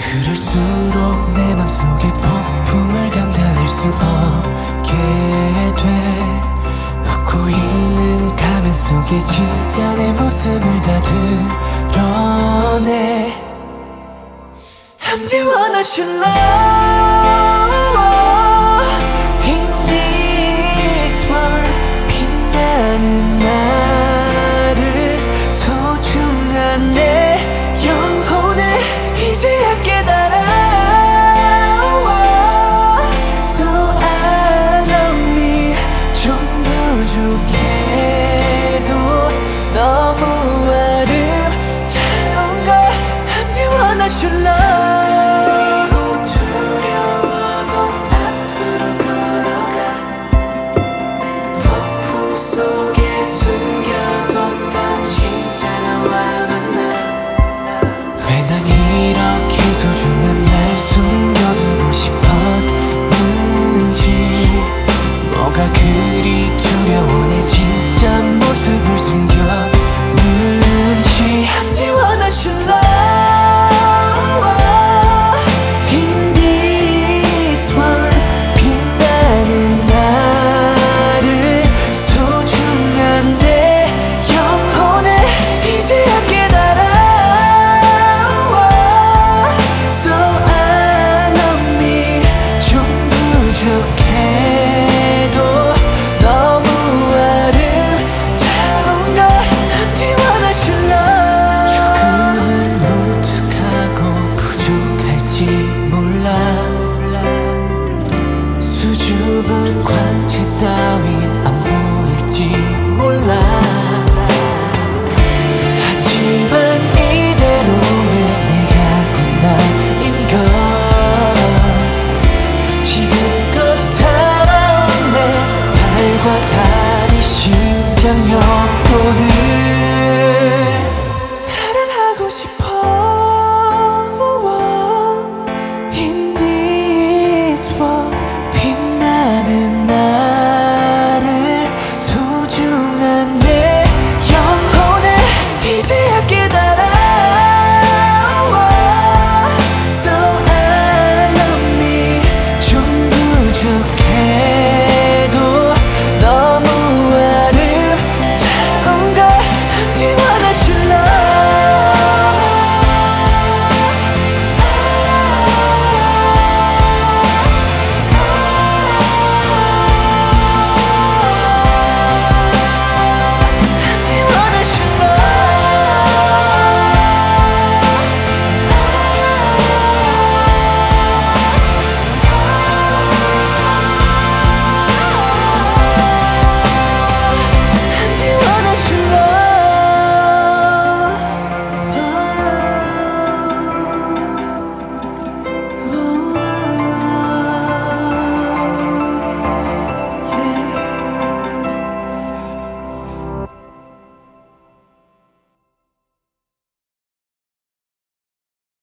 그럴수록 내 맘속에 폭풍을 감당할 수 없게 돼. 웃고 있는 가면 속에 진짜 내 모습을 다 드러내. I'm the one I should love in this world. 빛나는 나를 소중한 내 영혼을 이제야 깨달아. So I love me. 좀 부족해도 너무 아름다운 걸 I'm the one I should love.